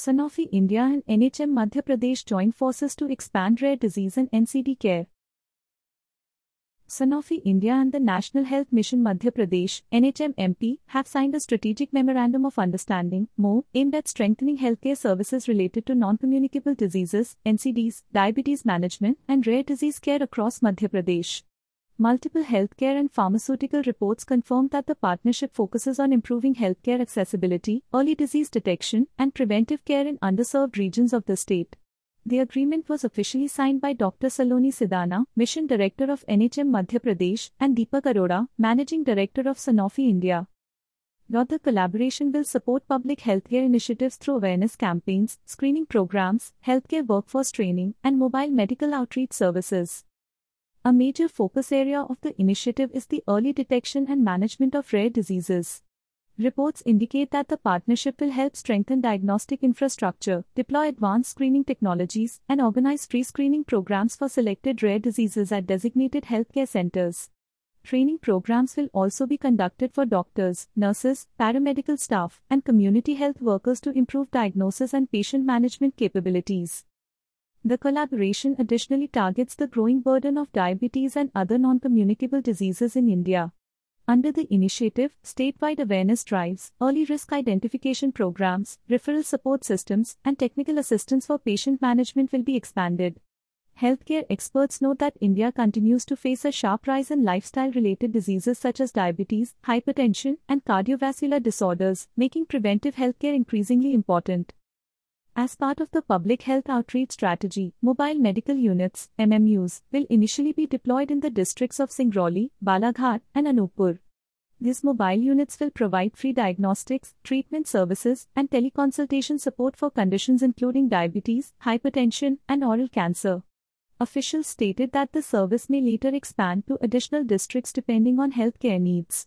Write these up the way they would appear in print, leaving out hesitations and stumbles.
Sanofi India and NHM Madhya Pradesh join forces to expand rare disease and NCD care. Sanofi India and the National Health Mission Madhya Pradesh (NHM-MP) have signed a strategic memorandum of understanding (MoU) aimed at strengthening healthcare services related to non-communicable diseases (NCDs), diabetes management, and rare disease care across Madhya Pradesh. Multiple healthcare and pharmaceutical reports confirmed that the partnership focuses on improving healthcare accessibility, early disease detection, and preventive care in underserved regions of the state. The agreement was officially signed by Dr. Saloni Sidana, Mission Director of NHM Madhya Pradesh, and Deepak Arora, Managing Director of Sanofi India. The collaboration will support public healthcare initiatives through awareness campaigns, screening programs, healthcare workforce training, and mobile medical outreach services. A major focus area of the initiative is the early detection and management of rare diseases. Reports indicate that the partnership will help strengthen diagnostic infrastructure, deploy advanced screening technologies, and organize pre-screening programs for selected rare diseases at designated healthcare centers. Training programs will also be conducted for doctors, nurses, paramedical staff, and community health workers to improve diagnosis and patient management capabilities. The collaboration additionally targets the growing burden of diabetes and other non-communicable diseases in India. Under the initiative, statewide awareness drives, early risk identification programs, referral support systems, and technical assistance for patient management will be expanded. Healthcare experts note that India continues to face a sharp rise in lifestyle-related diseases such as diabetes, hypertension, and cardiovascular disorders, making preventive healthcare increasingly important. As part of the public health outreach strategy, mobile medical units (MMUs) will initially be deployed in the districts of Singrauli, Balaghat, and Anuppur. These mobile units will provide free diagnostics, treatment services, and teleconsultation support for conditions including diabetes, hypertension, and oral cancer. Officials stated that the service may later expand to additional districts depending on healthcare needs.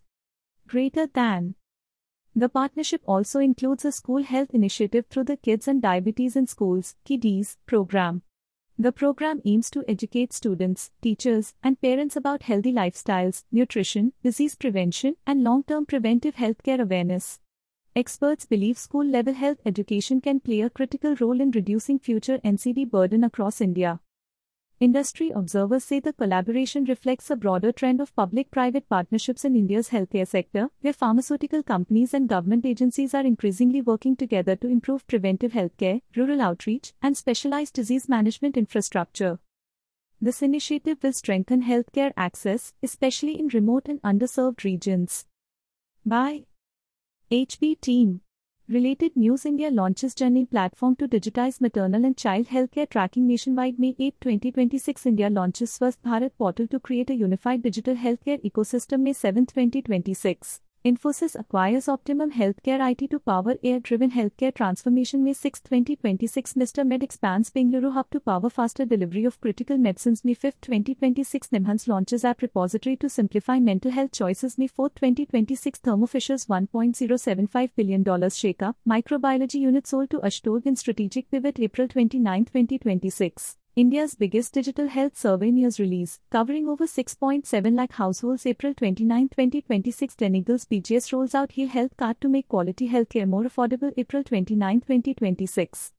The partnership also includes a school health initiative through the Kids and Diabetes in Schools (KIDS) program. The program aims to educate students, teachers, and parents about healthy lifestyles, nutrition, disease prevention, and long-term preventive healthcare awareness. Experts believe school-level health education can play a critical role in reducing future NCD burden across India. Industry observers say the collaboration reflects a broader trend of public-private partnerships in India's healthcare sector, where pharmaceutical companies and government agencies are increasingly working together to improve preventive healthcare, rural outreach, and specialized disease management infrastructure. This initiative will strengthen healthcare access, especially in remote and underserved regions. By HB Team. Related News: India launches Janani platform to digitize maternal and child healthcare tracking nationwide. May 8, 2026. India launches Swasth Bharat portal to create a unified digital healthcare ecosystem. May 7, 2026. Infosys acquires Optimum Healthcare IT to power AI-driven healthcare transformation. May 6, 2026. Mr. Med expands Bengaluru hub to power faster delivery of critical medicines. May 5, 2026. Nimhans launches app repository to simplify mental health choices. May 4, 2026. Thermo Fisher's $1.075 billion shake-up microbiology unit sold to Ashtog in strategic pivot. April 29, 2026. India's biggest digital health survey news release, covering over 6.7 lakh households. April 29, 2026. Teneagles BGS rolls out Heal Health Card to make quality healthcare more affordable. April 29, 2026.